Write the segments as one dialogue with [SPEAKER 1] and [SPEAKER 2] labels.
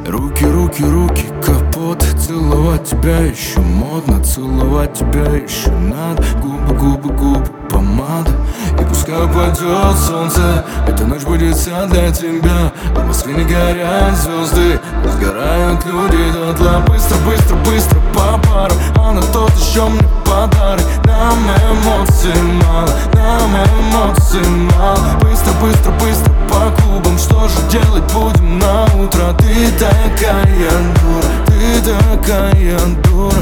[SPEAKER 1] Руки, руки, руки, капот. Целовать тебя еще модно, целовать тебя еще надо. Губы, губы, губы, помада. И пускай упадет солнце, эта ночь будет вся для тебя. В Москве не горят звезды, но сгорают люди дотла. Быстро, быстро, быстро по парам, а на тот еще мне подарок. Нам эмоций мало, нам эмоций мало. Быстро, быстро, быстро по клубам, что же делать будем на утро? Ты такая дура, ты такая дура.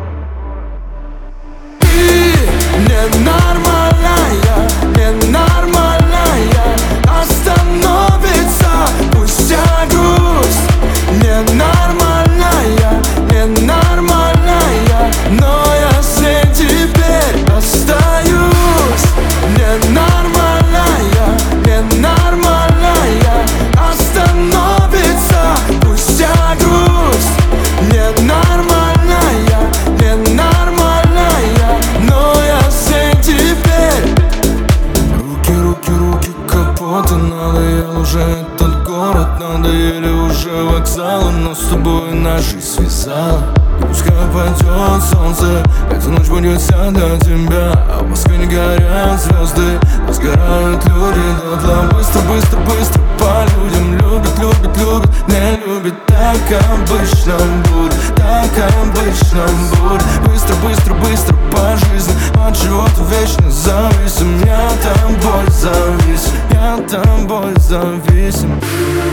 [SPEAKER 1] Ты ненормальная, ненормальная. Остановится пусть вся грусть. Ненормальная, ненормальная. Но я с ней теперь остаюсь. Ненормальная, ненормальная. Остановится пусть вся грусть. Ненормальная, ненормальная. Но я с ней теперь. Руки, руки, руки, капота. Надоел уже этот город, надоели уже вокзалы. Но с тобой на жизнь связала. И пускай пойдет солнце, эта ночь будет вся для тебя. А в Москве не горят звезды, но сгорают люди дотла. Быстро, быстро, быстро по людям. Любит, любит, любит, не любит. Так обычно будет, так обычно будет. Быстро, быстро, быстро по жизни. От чего-то вечно зависим. Я тобой зависим, я тобой зависим.